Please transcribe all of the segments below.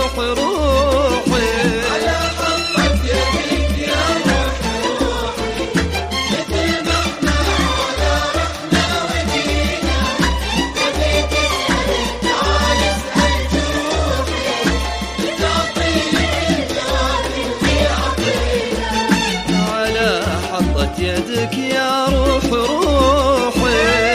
روح روحي. على حطة يدك يا روح روحي، مثل ما احنا ولا رحنا ودينا، تبي تسأل تعال اسأل جروحي، بتعطيني الجواب اللي عطينا. على حطة يدك يا روح روحي.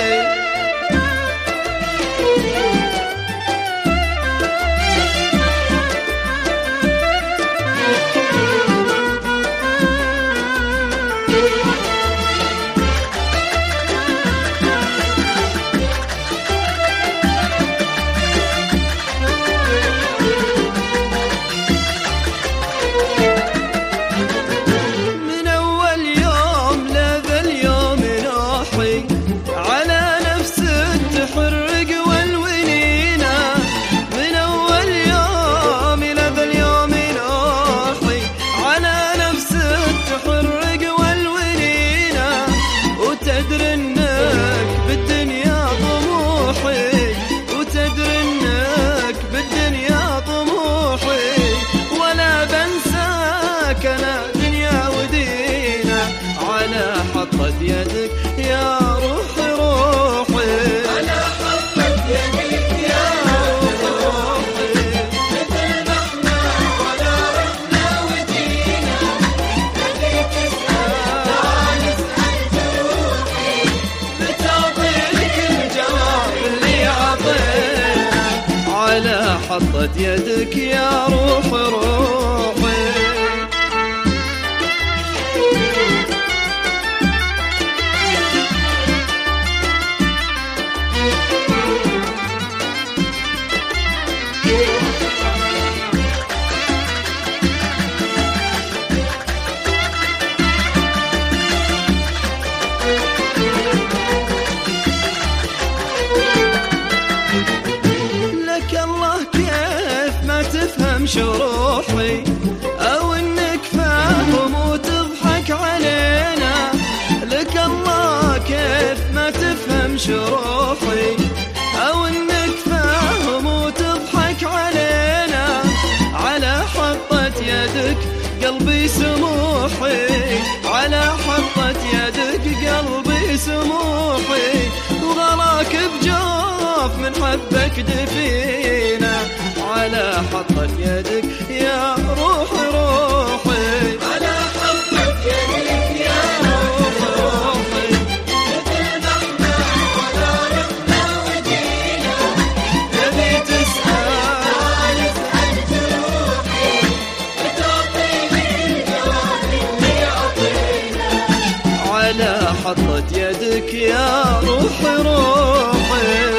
حطت يدك يا روح روحي. على حطت يدك يا روح روحي، مثل ما احنا ولا رحنا ودينا، تبي تسأل تعال اسأل جروحي، بتعطيك الجواب اللي عطينا. على حطت يدك يا روح روحي. تفهم شروحي أو إنك فاهم وتضحك علينا، لك الله كيف ما تفهم شروحي أو إنك فاهم وتضحك علينا. على حطة يدك قلبي سموحي، على حطة يدك قلبي سموحي، وغلاك بجوف من حبك دفينا. على حطة يدك يا روح روحي. على حطة يدك يا روح روحي، مثل ما احنا ولا رحنا ودينا، تبي تسأل تعال اسأل جروحي، بتعطيني الجواب اللي عطينا. على حطة يدك يا روح روحي.